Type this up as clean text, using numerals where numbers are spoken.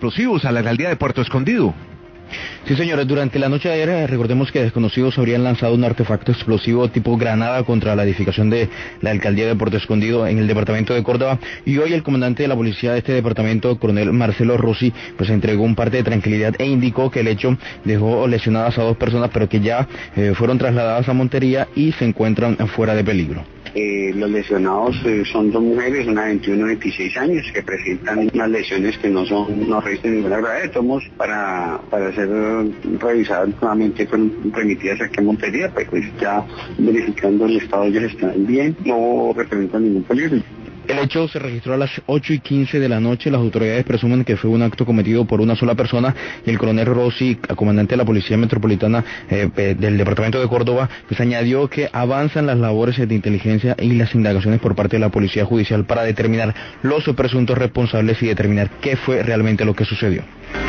explosivos a la alcaldía de Puerto Escondido. Sí, señores, durante la noche de ayer, recordemos que desconocidos habrían lanzado un artefacto explosivo tipo granada contra la edificación de la alcaldía de Puerto Escondido en el departamento de Córdoba, y hoy el comandante de la policía de este departamento, coronel Marcelo Rossi, pues entregó un parte de tranquilidad e indicó que el hecho dejó lesionadas a 2 personas, pero que ya fueron trasladadas a Montería y se encuentran fuera de peligro. Los lesionados son 2 mujeres, una de 21 y 26 años, que presentan unas lesiones que no resisten ninguna gravedad. Tomos para ser revisadas nuevamente, fueron remitidas aquí a Montería, pues ya verificando el estado, ellos están bien, no representan ningún peligro. El hecho se registró a las 8:15 de la noche. Las autoridades presumen que fue un acto cometido por una sola persona, y el coronel Rossi, comandante de la Policía Metropolitana del departamento de Córdoba, pues añadió que avanzan las labores de inteligencia y las indagaciones por parte de la Policía Judicial para determinar los presuntos responsables y determinar qué fue realmente lo que sucedió.